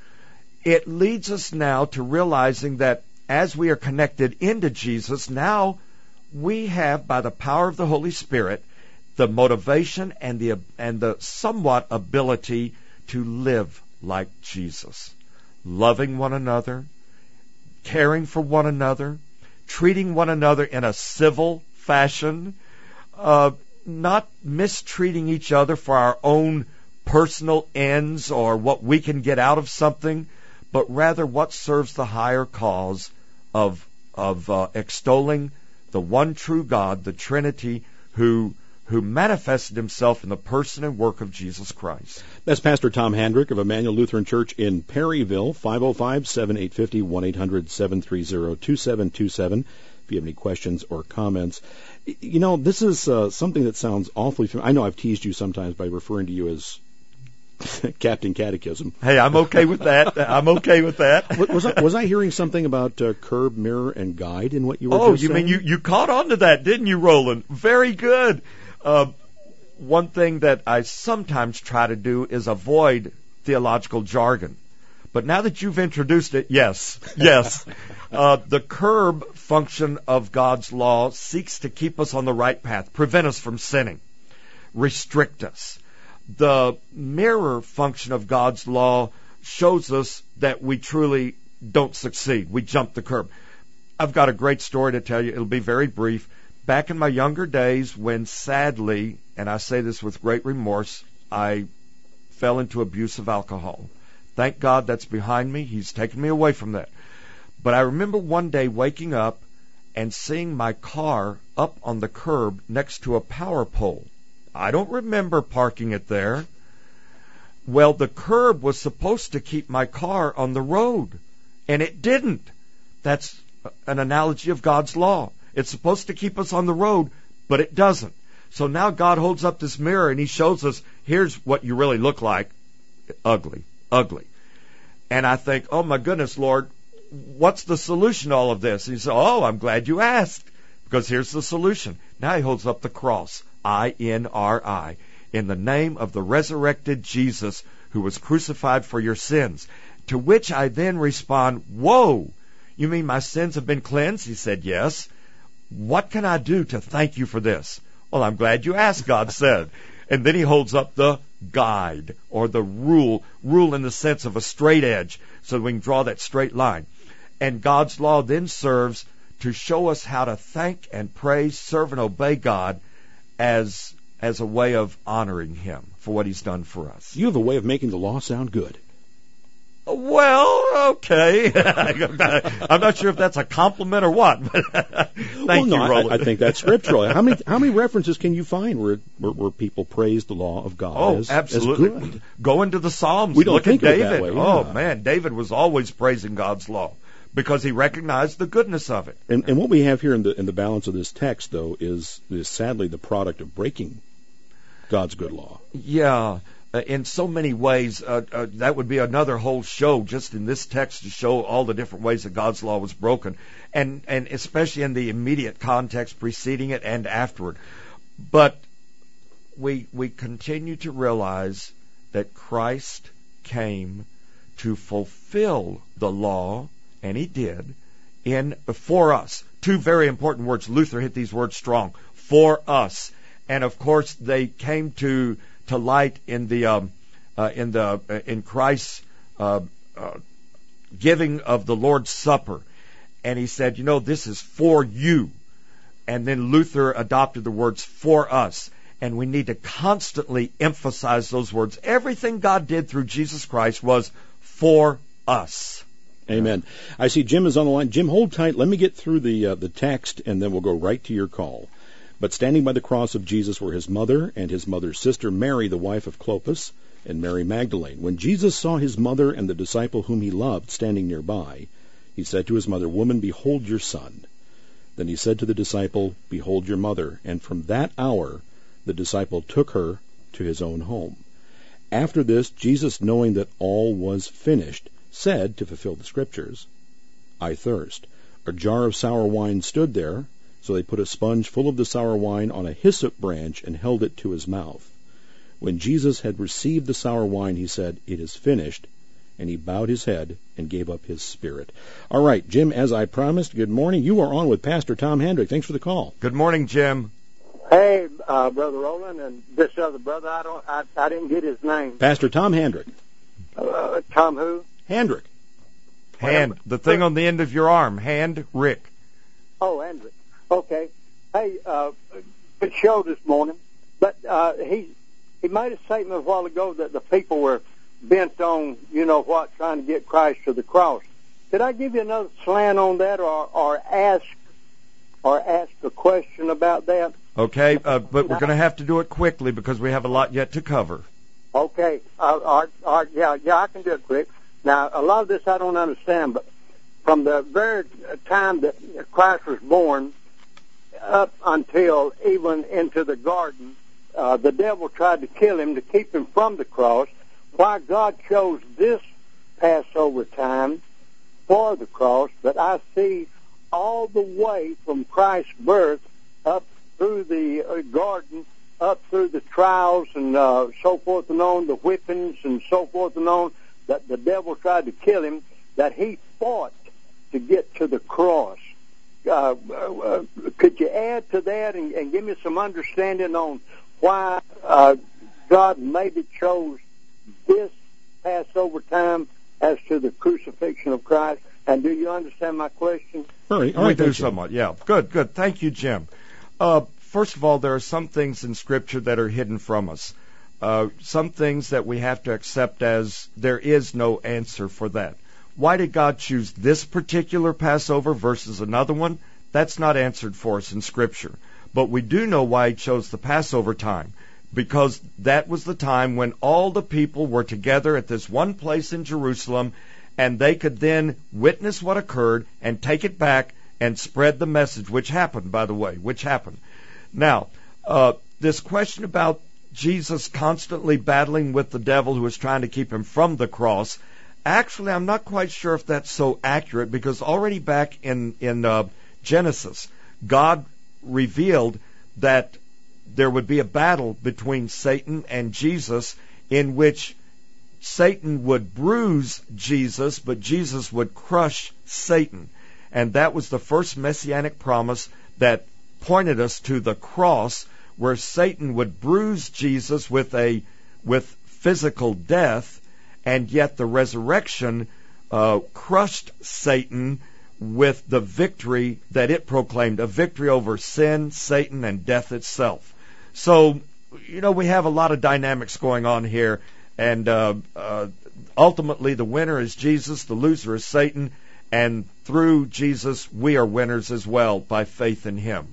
It leads us now to realizing that as we are connected into Jesus, now we have, by the power of the Holy Spirit, the motivation and the and the somewhat ability to live like Jesus, loving one another, caring for one another, treating one another in a civil fashion, uh, not mistreating each other for our own personal ends or what we can get out of something, but rather what serves the higher cause of of uh, extolling the one true God, the Trinity, who who manifested himself in the person and work of Jesus Christ. That's Pastor Tom Handrick of Emmanuel Lutheran Church in Perryville, five oh five, seven eight five oh, one eight hundred, seven three zero, two seven two seven, if you have any questions or comments. You know, this is uh, something that sounds awfully familiar. I know I've teased you sometimes by referring to you as Captain Catechism. Hey, I'm okay with that. I'm okay with that. was, I, was I hearing something about uh, curb, mirror, and guide in what you were oh, just you saying? mean you, you caught on to that, didn't you, Roland? Very good. Uh, one thing that I sometimes try to do is avoid theological jargon. But now that you've introduced it, yes, yes. uh, the curb function of God's law seeks to keep us on the right path, prevent us from sinning, restrict us. The mirror function of God's law shows us that we truly don't succeed. We jump the curb. I've got a great story to tell you. It'll be very brief. Back in my younger days, when sadly, and I say this with great remorse, I fell into abuse of alcohol. Thank God that's behind me. He's taken me away from that. But I remember one day waking up and seeing my car up on the curb next to a power pole. I don't remember parking it there. Well, the curb was supposed to keep my car on the road, and it didn't. That's an analogy of God's law. It's supposed to keep us on the road, but it doesn't. So now God holds up this mirror, and he shows us, here's what you really look like. Ugly, ugly. And I think, oh, my goodness, Lord, what's the solution to all of this? And he said, oh, I'm glad you asked, because here's the solution. Now he holds up the cross. I N R I, in the name of the resurrected Jesus who was crucified for your sins. To which I then respond, whoa, you mean my sins have been cleansed? He said, yes. What can I do to thank you for this? Well, I'm glad you asked, God said. And then he holds up the guide, or the rule, rule in the sense of a straight edge, so that we can draw that straight line. And God's law then serves to show us how to thank and praise, serve and obey God as as a way of honoring him for what he's done for us. You have a way of making the law sound good. Well, okay. I'm not sure if that's a compliment or what. But thank well, no, you, Roland. I, I think that's scriptural. How many how many references can you find where where, where people praise the law of God oh, as, absolutely. as good? Go into the Psalms. We don't Look think at of it David. that way, yeah. Oh, man, David was always praising God's law. because he recognized the goodness of it. And, and what we have here in the in the balance of this text, though, is is sadly the product of breaking God's good law. Yeah, uh, in so many ways, uh, uh, that would be another whole show just in this text to show all the different ways that God's law was broken, and and especially in the immediate context preceding it and afterward. But we we continue to realize that Christ came to fulfill the law, and he did, in for us. Two very important words. Luther hit these words strong. For us. And of course, they came to to light in the um, uh, in the uh, in Christ's uh, uh, giving of the Lord's Supper, and he said, "You know, this is for you." And then Luther adopted the words "for us," and we need to constantly emphasize those words. Everything God did through Jesus Christ was for us. Amen. I see Jim is on the line. Jim, hold tight. Let me get through the uh, the text, and then we'll go right to your call. But standing by the cross of Jesus were his mother and his mother's sister Mary, the wife of Clopas, and Mary Magdalene. When Jesus saw his mother and the disciple whom he loved standing nearby, he said to his mother, "Woman, behold your son." Then he said to the disciple, "Behold your mother." And from that hour the disciple took her to his own home. After this, Jesus, knowing that all was finished, said, to fulfill the Scriptures, "I thirst." A jar of sour wine stood there, so they put a sponge full of the sour wine on a hyssop branch and held it to his mouth. When Jesus had received the sour wine, he said, "It is finished," and he bowed his head and gave up his spirit. All right, Jim, as I promised, good morning. You are on with Pastor Tom Hendrick. Thanks for the call. Good morning, Jim. Hey, uh, Brother Roland, and this other brother, I don't, I, I didn't get his name. Pastor Tom Hendrick. Uh, Tom who? Hendrick. Hand, the thing on the end of your arm. Hand, Rick. Oh, Hendrick. Okay. Hey, uh, good show this morning. But uh, he he made a statement a while ago that the people were bent on, you know what, trying to get Christ to the cross. Did I give you another slant on that, or or ask or ask a question about that? Okay, uh, but we're going to have to do it quickly because we have a lot yet to cover. Okay. Uh, all right, all right, yeah, yeah, I can do it quick. Now, a lot of this I don't understand, but from the very time that Christ was born up until even into the garden, uh, the devil tried to kill him to keep him from the cross. Why God chose this Passover time for the cross, but I see all the way from Christ's birth up through the uh, garden, up through the trials and uh, so forth and on, the whippings and so forth and on, that the devil tried to kill him, that he fought to get to the cross. Uh, uh, could you add to that and, and give me some understanding on why uh, God maybe chose this Passover time as to the crucifixion of Christ? And do you understand my question? All right, all right, we do somewhat, yeah. Good, good. Thank you, Jim. Uh, first of all, there are some things in Scripture that are hidden from us. Uh, some things that we have to accept as there is no answer for that. Why did God choose this particular Passover versus another one? That's not answered for us in Scripture. But we do know why he chose the Passover time, because that was the time when all the people were together at this one place in Jerusalem, and they could then witness what occurred and take it back and spread the message, which happened, by the way, which happened. Now, uh, this question about Jesus constantly battling with the devil who was trying to keep him from the cross, actually, I'm not quite sure if that's so accurate, because already back in, in uh, Genesis, God revealed that there would be a battle between Satan and Jesus in which Satan would bruise Jesus, but Jesus would crush Satan. And that was the first messianic promise that pointed us to the cross, where Satan would bruise Jesus with a with physical death, and yet the resurrection uh, crushed Satan with the victory that it proclaimed, a victory over sin, Satan, and death itself. So, you know, we have a lot of dynamics going on here, and uh, uh, ultimately the winner is Jesus, the loser is Satan, and through Jesus we are winners as well by faith in him.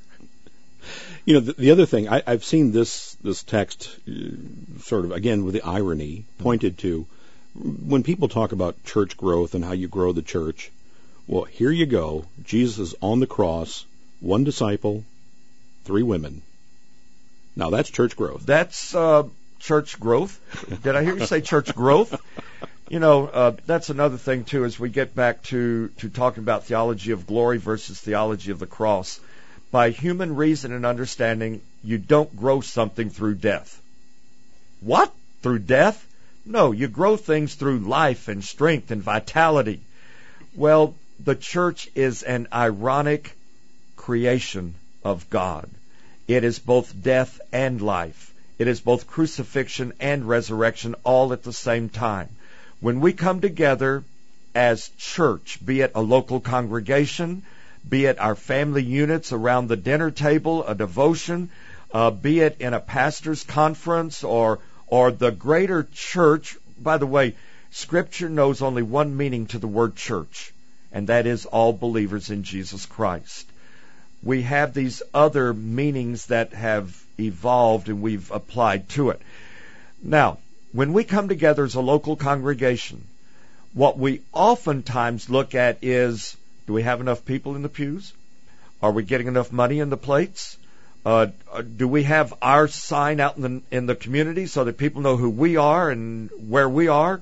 You know, the, the other thing, I, I've seen this this text uh, sort of, again, with the irony pointed to when people talk about church growth and how you grow the church. Well, here you go. Jesus is on the cross, one disciple, three women. Now that's church growth. That's uh, church growth. Did I hear you say church growth? You know, uh, that's another thing, too, as we get back to, to talking about theology of glory versus theology of the cross. By human reason and understanding, you don't grow something through death. What? Through death? No, you grow things through life and strength and vitality. Well, the church is an ironic creation of God. It is both death and life. It is both crucifixion and resurrection all at the same time. When we come together as church, be it a local congregation, be it our family units around the dinner table, a devotion, uh, be it in a pastor's conference or or the greater church. By the way, Scripture knows only one meaning to the word church, and that is all believers in Jesus Christ. We have these other meanings that have evolved and we've applied to it. Now, when we come together as a local congregation, what we oftentimes look at is, do we have enough people in the pews? Are we getting enough money in the plates? Uh, do we have our sign out in the, in the community so that people know who we are and where we are?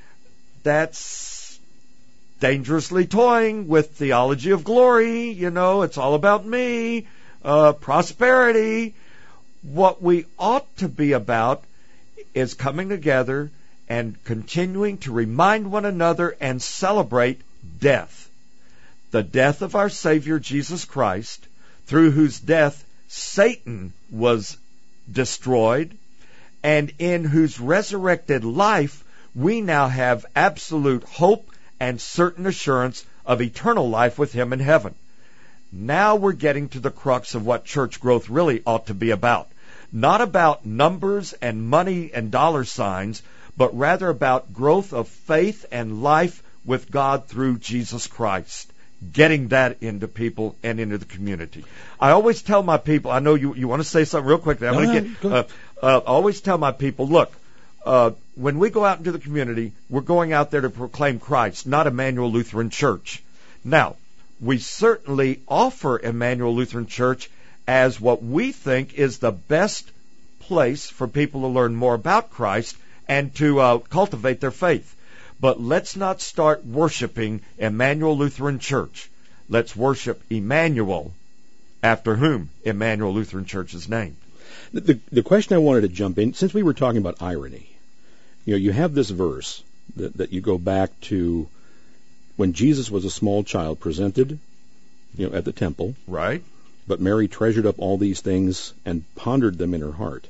That's dangerously toying with theology of glory. You know, it's all about me, uh, prosperity. What we ought to be about is coming together and continuing to remind one another and celebrate death. The death of our Savior Jesus Christ, through whose death Satan was destroyed, and in whose resurrected life we now have absolute hope and certain assurance of eternal life with Him in heaven. Now we're getting to the crux of what church growth really ought to be about. Not about numbers and money and dollar signs, but rather about growth of faith and life with God through Jesus Christ. Getting that into people and into the community. I always tell my people, I know you, you want to say something real quickly. I'm going to get, uh, uh, I always tell my people, look, uh, when we go out into the community, we're going out there to proclaim Christ, not Emmanuel Lutheran Church. Now, we certainly offer Emmanuel Lutheran Church as what we think is the best place for people to learn more about Christ and to uh, cultivate their faith. But let's not start worshiping Emmanuel Lutheran Church. Let's worship Emmanuel, after whom Emmanuel Lutheran Church is named. The, the, the question I wanted to jump in, since we were talking about irony, you know, you have this verse that, that you go back to when Jesus was a small child presented, you know, at the temple. Right. But Mary treasured up all these things and pondered them in her heart.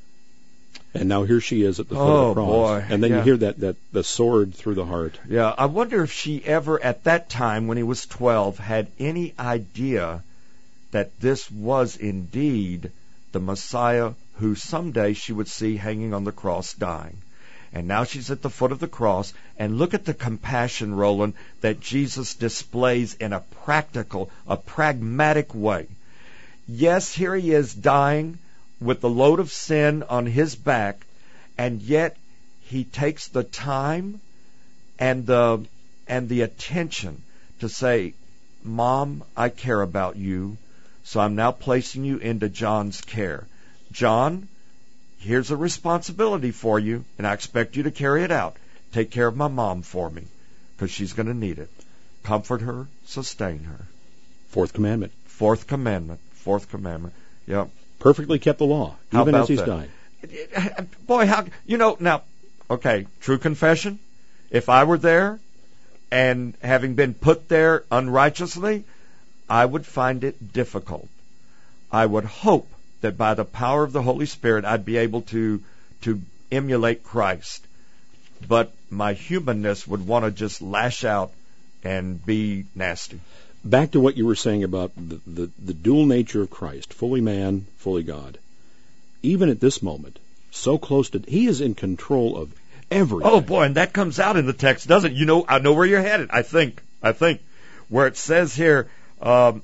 And now here she is at the foot oh, of the cross. Boy. And then yeah. you hear that, that the sword through the heart. Yeah, I wonder if she ever, at that time when he was twelve, had any idea that this was indeed the Messiah who someday she would see hanging on the cross dying. And now she's at the foot of the cross, and look at the compassion, Roland, that Jesus displays in a practical, a pragmatic way. Yes, here he is dying with the load of sin on his back, and yet he takes the time and the and the attention to say, Mom, I care about you, so I'm now placing you into John's care. John, here's a responsibility for you, and I expect you to carry it out. Take care of my mom for me, because she's going to need it. Comfort her, sustain her. Fourth commandment. Fourth commandment. Fourth commandment. Yep. Perfectly kept the law, How even about as he's that? dying. Boy, how, you know, now, okay, true confession. If I were there, and having been put there unrighteously, I would find it difficult. I would hope that by the power of the Holy Spirit, I'd be able to to emulate Christ. But my humanness would want to just lash out and be nasty. Back to what you were saying about the, the, the dual nature of Christ, fully man, fully God. Even at this moment, so close to, he is in control of everything. Oh boy, and that comes out in the text, doesn't it? You know, I know where you're headed. I think, I think, where it says here, um,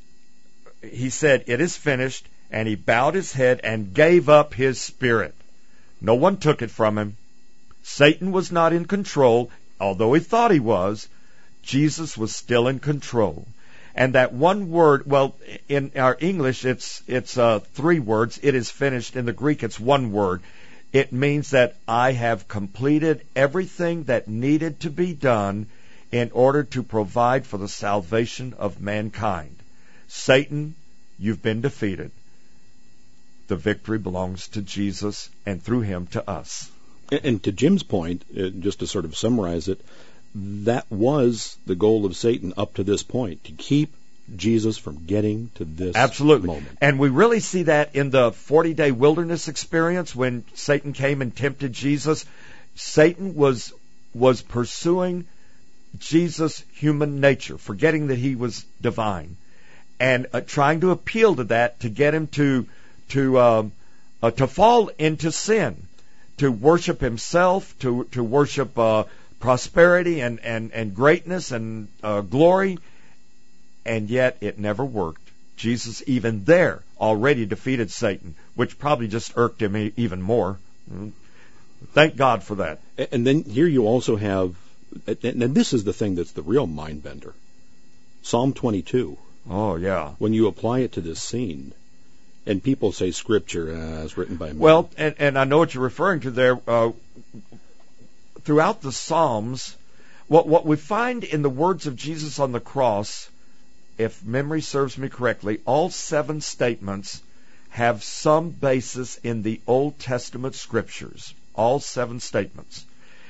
he said, "It is finished," and he bowed his head and gave up his spirit. No one took it from him. Satan was not in control, although he thought he was. Jesus was still in control. And that one word, well, in our English, it's it's uh, three words. It is finished. In the Greek, it's one word. It means that I have completed everything that needed to be done in order to provide for the salvation of mankind. Satan, you've been defeated. The victory belongs to Jesus and through him to us. And, and to Jim's point, uh, just to sort of summarize it, that was the goal of Satan up to this point, to keep Jesus from getting to this Absolutely. moment. And we really see that in the forty-day wilderness experience when Satan came and tempted Jesus. Satan was was pursuing Jesus' human nature, forgetting that he was divine, and uh, trying to appeal to that to get him to to um, uh, to fall into sin, to worship himself, to to worship uh, prosperity and, and, and greatness and uh, glory, and yet it never worked. Jesus, even there, already defeated Satan, which probably just irked him e- even more. Thank God for that. And then here you also have, and this is the thing that's the real mind bender, Psalm twenty-two. Oh, yeah. When you apply it to this scene, and people say Scripture uh, is written by men. Well, and, and I know what you're referring to there. Uh, throughout the Psalms, what, what we find in the words of Jesus on the cross, if memory serves me correctly, all seven statements have some basis in the Old Testament Scriptures. All seven statements.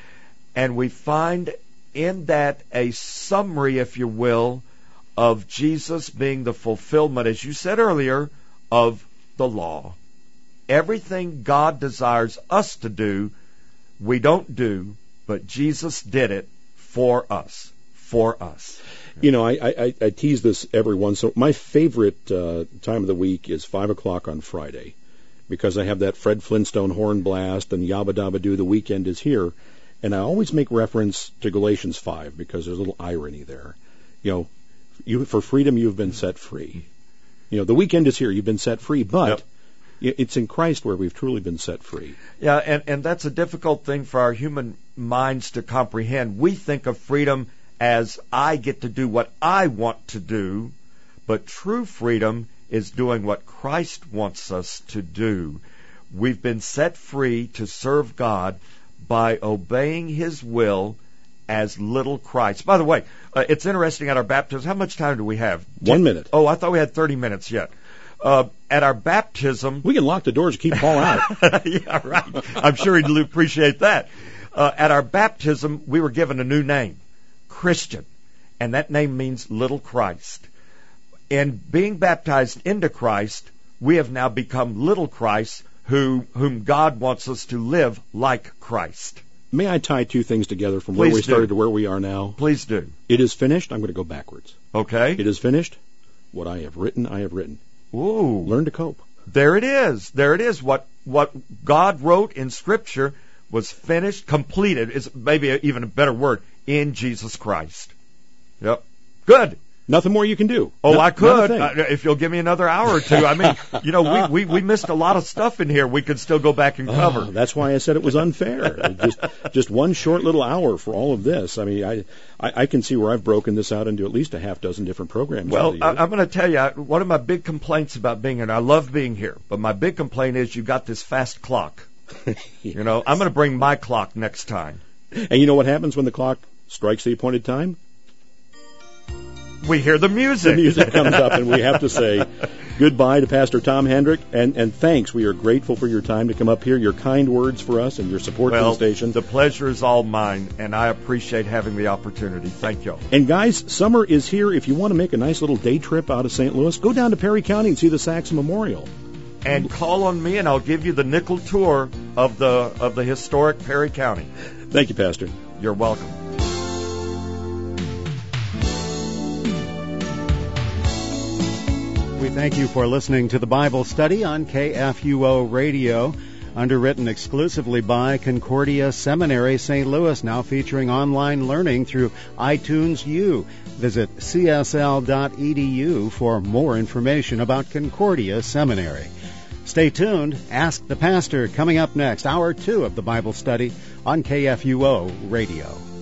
And we find in that a summary, if you will, of Jesus being the fulfillment, as you said earlier, of the law. Everything God desires us to do, we don't do, but Jesus did it for us. For us. You know, I, I, I tease this every once in a while. My favorite uh, time of the week is five o'clock on Friday, because I have that Fred Flintstone horn blast and Yabba Dabba Doo, the weekend is here. And I always make reference to Galatians five, because there's a little irony there. You know, you, for freedom you've been set free. You know, the weekend is here, you've been set free, but yep. It's in Christ where we've truly been set free. Yeah, and, and that's a difficult thing for our human minds to comprehend. We think of freedom as I get to do what I want to do, but true freedom is doing what Christ wants us to do. We've been set free to serve God by obeying His will as little Christ. By the way, uh, it's interesting at our baptism. How much time do we have? One minute. Oh, I thought we had thirty minutes yet. Uh, at our baptism... We can lock the doors and keep Paul out. Yeah, right. I'm sure he'd appreciate that. Uh, at our baptism, we were given a new name, Christian, and that name means little Christ. In being baptized into Christ, we have now become little Christ, who whom God wants us to live like Christ. May I tie two things together from Please where we do. started to where we are now? Please do. It is finished. I'm going to go backwards. Okay. It is finished. What I have written, I have written. Ooh. Learn to cope. There it is. There it is. What what God wrote in Scripture was finished, completed, is maybe even a better word, in Jesus Christ. Yep. Good. Nothing more you can do. Oh, no, I could, uh, if you'll give me another hour or two. I mean, you know, we, we, we missed a lot of stuff in here we could still go back and cover. Oh, that's why I said it was unfair. just just one short little hour for all of this. I mean, I, I, I can see where I've broken this out into at least a half dozen different programs. Well, I, I'm going to tell you, one of my big complaints about being here, and I love being here, but my big complaint is you got this fast clock. Yes. You know, I'm going to bring my clock next time. And you know what happens when the clock strikes the appointed time? We hear the music. The music comes up, and we have to say goodbye to Pastor Tom Hendrick, and, and thanks. We are grateful for your time to come up here, your kind words for us, and your support well, for the station. The pleasure is all mine, and I appreciate having the opportunity. Thank you. And guys, summer is here. If you want to make a nice little day trip out of Saint Louis, go down to Perry County and see the Saxon Memorial. And call on me, and I'll give you the nickel tour of the of the historic Perry County. Thank you, Pastor. You're welcome. We thank you for listening to the Bible study on K F U O Radio, underwritten exclusively by Concordia Seminary, Saint Louis, now featuring online learning through iTunes U. Visit c s l dot e d u for more information about Concordia Seminary. Stay tuned. Ask the Pastor coming up next, hour two of the Bible study on K F U O Radio.